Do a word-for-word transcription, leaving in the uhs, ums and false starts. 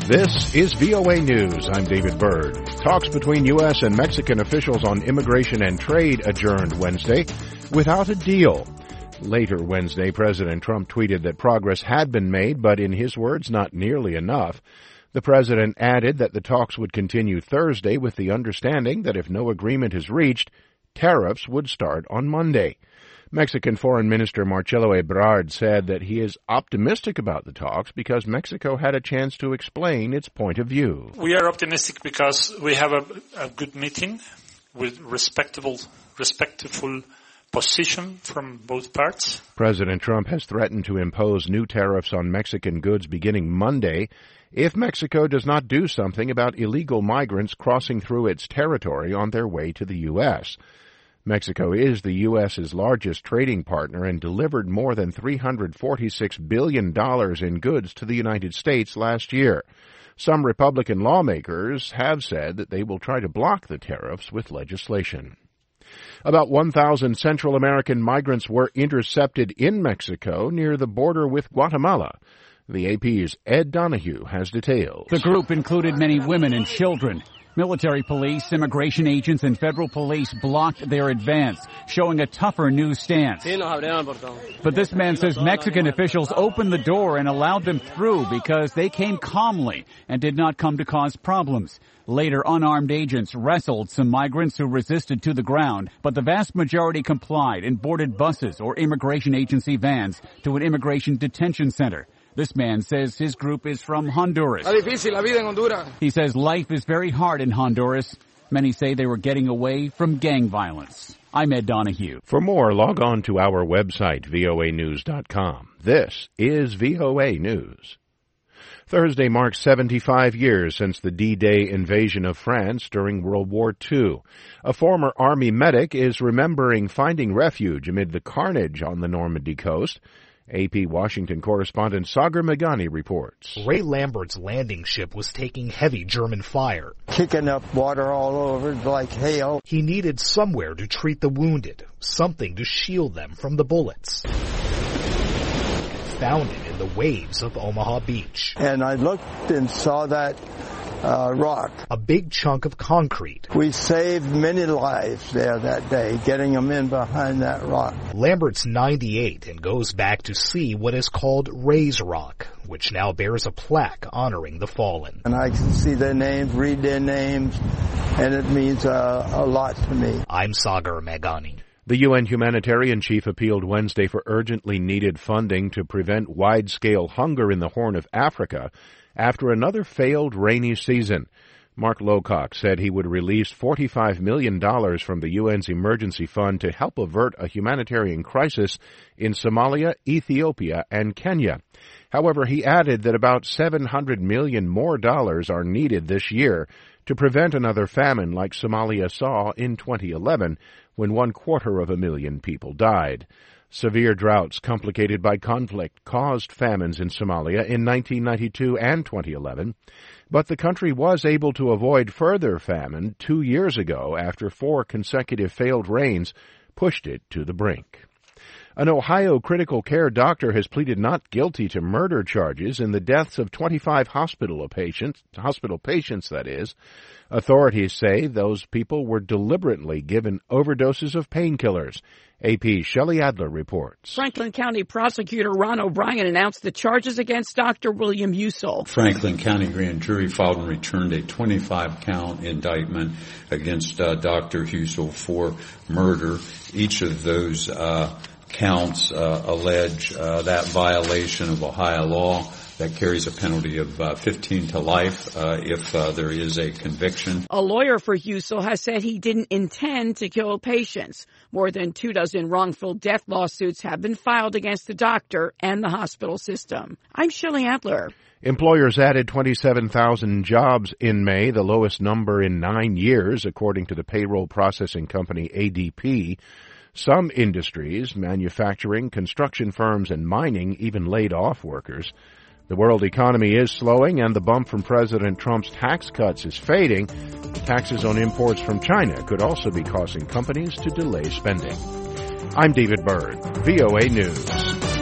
This is V O A News. I'm David Byrd. Talks between U S and Mexican officials on immigration and trade adjourned Wednesday without a deal. Later Wednesday, President Trump tweeted that progress had been made, but in his words, not nearly enough. The president added that the talks would continue Thursday with the understanding that if no agreement is reached, tariffs would start on Monday. Mexican Foreign Minister Marcelo Ebrard said that he is optimistic about the talks because Mexico had a chance to explain its point of view. We are optimistic because we have a, a good meeting with respectable, respectful position from both parts. President Trump has threatened to impose new tariffs on Mexican goods beginning Monday if Mexico does not do something about illegal migrants crossing through its territory on their way to the U S. Mexico is the U S's largest trading partner and delivered more than three hundred forty-six billion dollars in goods to the United States last year. Some Republican lawmakers have said that they will try to block the tariffs with legislation. About one thousand Central American migrants were intercepted in Mexico near the border with Guatemala. The A P's Ed Donahue has details. The group included many women and children. Military police, immigration agents, and federal police blocked their advance, showing a tougher new stance. But this man says Mexican officials opened the door and allowed them through because they came calmly and did not come to cause problems. Later, unarmed agents wrestled some migrants who resisted to the ground, but the vast majority complied and boarded buses or immigration agency vans to an immigration detention center. This man says his group is from Honduras. He says life is very hard in Honduras. Many say they were getting away from gang violence. I'm Ed Donahue. For more, log on to our website, V O A news dot com. This is V O A News. Thursday marks seventy-five years since the D-Day invasion of France during World War Two. A former Army medic is remembering finding refuge amid the carnage on the Normandy coast. A P Washington correspondent Sagar Meghani reports. Ray Lambert's landing ship was taking heavy German fire. Kicking up water all over like hail. He needed somewhere to treat the wounded, something to shield them from the bullets. Found it in the waves of Omaha Beach. And I looked and saw that uh, rock. A big chunk of concrete. We saved many lives there that day, getting them in behind that rock. Lambert's ninety-eight and goes back to see what is called Ray's Rock, which now bears a plaque honoring the fallen. And I can see their names, read their names, and it means uh, a lot to me. I'm Sagar Meghani. The U N humanitarian chief appealed Wednesday for urgently needed funding to prevent wide-scale hunger in the Horn of Africa after another failed rainy season. Mark Lowcock said he would release forty-five million dollars from the U N's emergency fund to help avert a humanitarian crisis in Somalia, Ethiopia, and Kenya. However, he added that about seven hundred million dollars more dollars are needed this year to prevent another famine like Somalia saw in twenty eleven, when one quarter of a million people died. Severe droughts complicated by conflict caused famines in Somalia in nineteen ninety-two and twenty eleven, but the country was able to avoid further famine two years ago after four consecutive failed rains pushed it to the brink. An Ohio critical care doctor has pleaded not guilty to murder charges in the deaths of twenty-five hospital patients, hospital patients, that is. Authorities say those people were deliberately given overdoses of painkillers. A P's Shelley Adler reports. Franklin County Prosecutor Ron O'Brien announced the charges against Doctor William Usel. Franklin County Grand Jury filed and returned a twenty-five count indictment against uh, Doctor Usel for murder. Each of those uh counts uh, allege uh, that violation of Ohio law that carries a penalty of uh, fifteen to life uh, if uh, there is a conviction. A lawyer for Usel has said he didn't intend to kill patients. More than two dozen wrongful death lawsuits have been filed against the doctor and the hospital system. I'm Shelley Adler. Employers added twenty-seven thousand jobs in May, the lowest number in nine years, according to the payroll processing company A D P. Some industries, manufacturing, construction firms, and mining even laid off workers. The world economy is slowing, and the bump from President Trump's tax cuts is fading. Taxes on imports from China could also be causing companies to delay spending. I'm David Byrd, V O A News.